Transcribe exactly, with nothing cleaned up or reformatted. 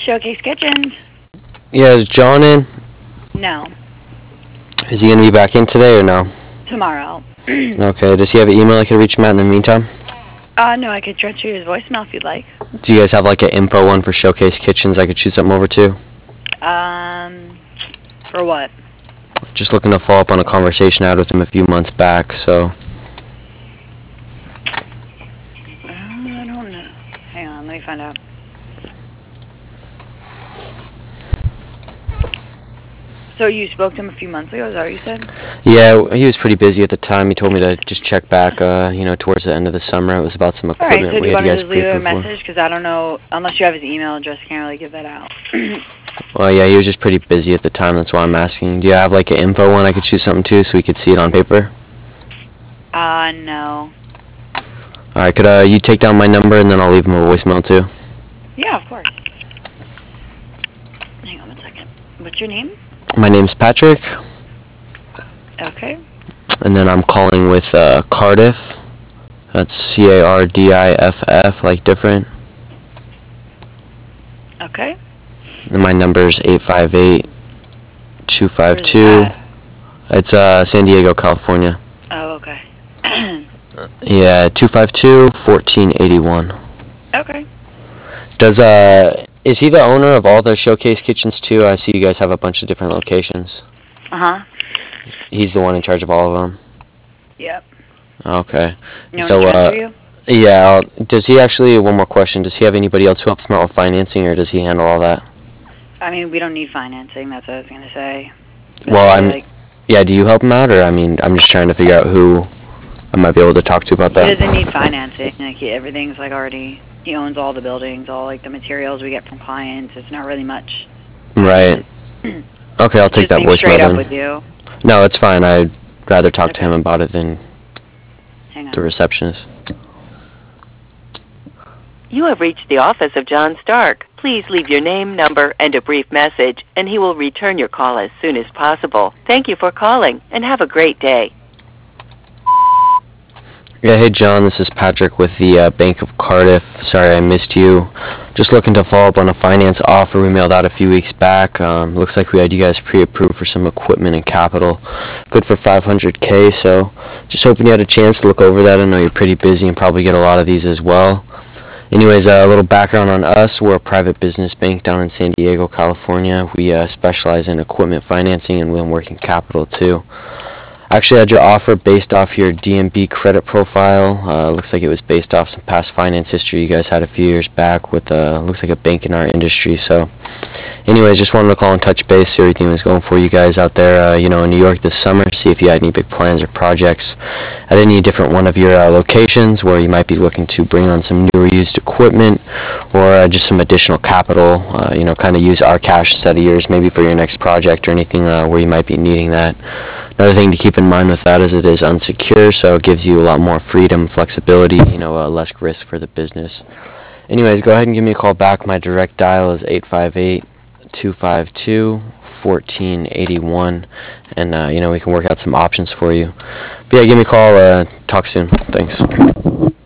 Showcase Kitchens. Yeah, is John in? No. Is he going to be back in today or no? Tomorrow. Okay, does he have an email I can reach him at in the meantime? Uh, no, I could transfer you his voicemail if you'd like. Do you guys have like an info one for Showcase Kitchens I could shoot something over to? Um, for what? Just looking to follow up on a conversation I had with him a few months back, so. Uh, I don't know. Hang on, let me find out. So you spoke to him a few months ago, is that what you said? Yeah, he was pretty busy at the time. He told me to just check back, uh, you know, towards the end of the summer. It was about some equipment Alright, so do we you had want you to guys just leave him a pre-approved for. message? Because I don't know, unless you have his email address, I can't really give that out. Well, yeah, he was just pretty busy at the time. That's why I'm asking. Do you have like an info one I could shoot something to so we could see it on paper? Uh, no. Alright, could uh, you take down my number and then I'll leave him a voicemail too? Yeah, of course. Hang on one second. What's your name? My name's Patrick, Okay. and then I'm calling with uh, Cardiff. That's C A R D I F F, like different. Okay. And my number's eight five eight, two five Where's two. that? It's uh, San Diego, California. Oh, okay. Yeah, two five two, fourteen eighty-one. Okay. Does uh is he the owner of all the Showcase Kitchens too? I see you guys have a bunch of different locations. Uh-huh. He's the one in charge of all of them. Yep. Okay. You So, want to uh, transfer you? Yeah. I'll, does he actually? One more question. Does he have anybody else who helps him out with financing, or does he handle all that? I mean, we don't need financing, that's what I was going to say. Well, I'm. Like, Yeah. Do you help him out, or I mean, I'm just trying to figure out who I might be able to talk to about he that. doesn't need financing. Like, he, everything's, like, already... He owns all the buildings, all, like, the materials we get from clients. It's not really much. Right. Okay, I'll take Just that being voicemail straight up then. with you. No, it's fine. I'd rather talk to Okay. him about it than Hang on. the receptionist. You have reached the office of John Stark. Please leave your name, number, and a brief message, and he will return your call as soon as possible. Thank you for calling, and have a great day. Yeah, hey John, this is Patrick with the uh, Bank of Cardiff. Sorry I missed you. Just looking to follow up on a finance offer we mailed out a few weeks back. Um, looks like we had you guys pre-approved for some equipment and capital. Good for five hundred K, so just hoping you had a chance to look over that. I know you're pretty busy and probably get a lot of these as well. Anyways, uh, a little background on us. We're a private business bank down in San Diego, California. We uh, specialize in equipment financing and in working capital too. Actually had your offer based off your D M B credit profile. Uh, looks like it was based off some past finance history you guys had a few years back with, uh, looks like a bank in our industry. So anyways, just wanted to call and touch base, see everything was going for you guys out there, uh, you know, in New York this summer, see if you had any big plans or projects at any different one of your uh, locations where you might be looking to bring on some new or used equipment or uh, just some additional capital, uh, you know, kind of use our cash instead of yours maybe for your next project or anything uh, where you might be needing that. Another thing to keep in mind with that is it is unsecure, so it gives you a lot more freedom, flexibility, you know, uh, less risk for the business. Anyways, go ahead and give me a call back. My direct dial is eight five eight, two five two, fourteen eighty-one, and, uh, you know, we can work out some options for you. But yeah, give me a call. Uh, talk soon. Thanks.